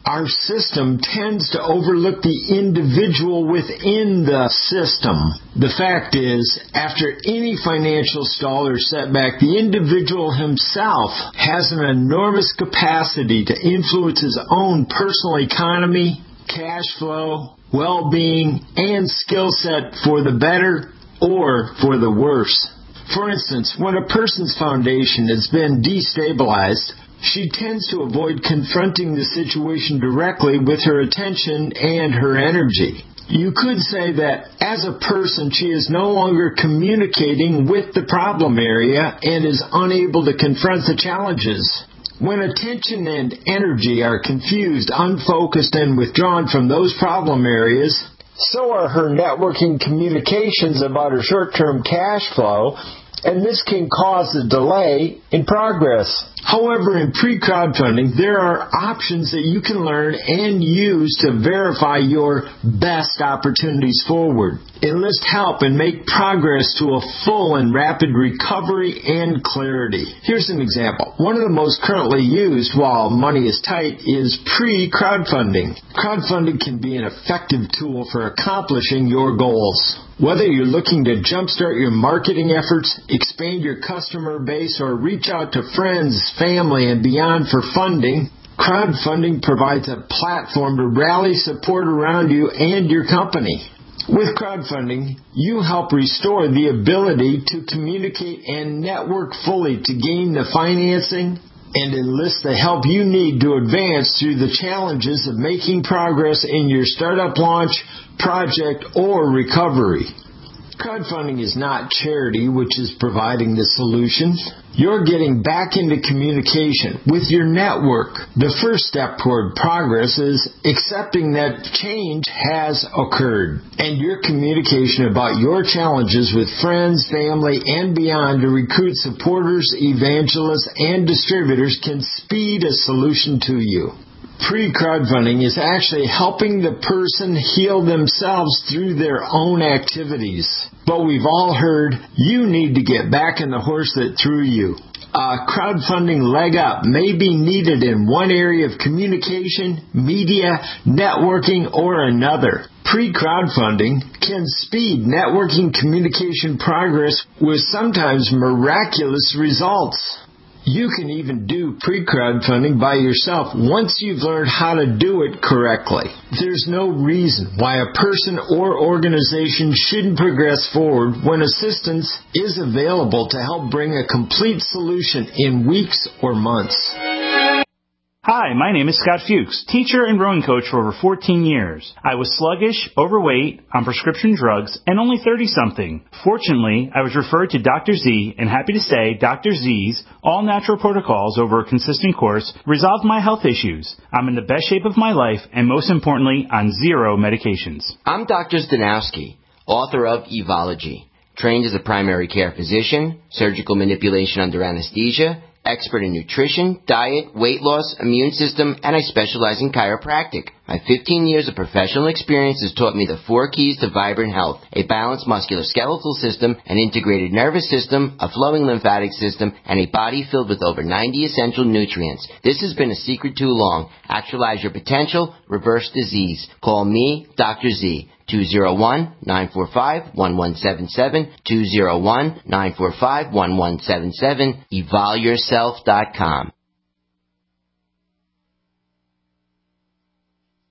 U: Our system tends to overlook the individual within the system. The fact is, after any financial stall or setback, the individual himself has an enormous capacity to influence his own personal economy, cash flow, well-being, and skill set for the better or for the worse. For instance, when a person's foundation has been destabilized, she tends to avoid confronting the situation directly with her attention and her energy. You could say that as a person, she is no longer communicating with the problem area and is unable to confront the challenges. When attention and energy are confused, unfocused, and withdrawn from those problem areas, so are her networking communications about her short-term cash flow, and this can cause a delay in progress. However, in pre-crowdfunding, there are options that you can learn and use to verify your best opportunities forward. Enlist help and make progress to a full and rapid recovery and clarity. Here's an example. One of the most currently used while money is tight is pre-crowdfunding. Crowdfunding can be an effective tool for accomplishing your goals. Whether you're looking to jumpstart your marketing efforts, expand your customer base, or reach out to friends, family, and beyond for funding, crowdfunding provides a platform to rally support around you and your company. With crowdfunding, you help restore the ability to communicate and network fully to gain the financing and enlist the help you need to advance through the challenges of making progress in your startup launch, project, or recovery. Crowdfunding is not charity, which is providing the solution. You're getting back into communication with your network. The first step toward progress is accepting that change has occurred, and your communication about your challenges with friends, family, and beyond to recruit supporters, evangelists, and distributors can speed a solution to you. Pre-crowdfunding is actually helping the person heal themselves through their own activities. But we've all heard, you need to get back in the horse that threw you. A crowdfunding leg up may be needed in one area of communication, media, networking, or another. Pre-crowdfunding can speed networking communication progress with sometimes miraculous results. You can even do pre-crowdfunding by yourself once you've learned how to do it correctly. There's no reason why a person or organization shouldn't progress forward when assistance is available to help bring a complete solution in weeks or months.
E: Hi, my name is Scott Fuchs, teacher and rowing coach for over fourteen years. I was sluggish, overweight, on prescription drugs, and only thirty-something. Fortunately, I was referred to Doctor Z, and happy to say Doctor Z's all-natural protocols over a consistent course resolved my health issues. I'm in the best shape of my life, and most importantly, on zero medications.
V: I'm Doctor Zdanowski, author of Evology, trained as a primary care physician, surgical manipulation under anesthesia, expert in nutrition, diet, weight loss, immune system, and I specialize in chiropractic. My fifteen years of professional experience has taught me the four keys to vibrant health: a balanced musculoskeletal system, an integrated nervous system, a flowing lymphatic system, and a body filled with over ninety essential nutrients. This has been a secret too long. Actualize your potential, reverse disease. Call me, Doctor Z. two oh one, nine four five, one one seven seven, two oh one, nine four five, one one seven seven, evol yourself dot com.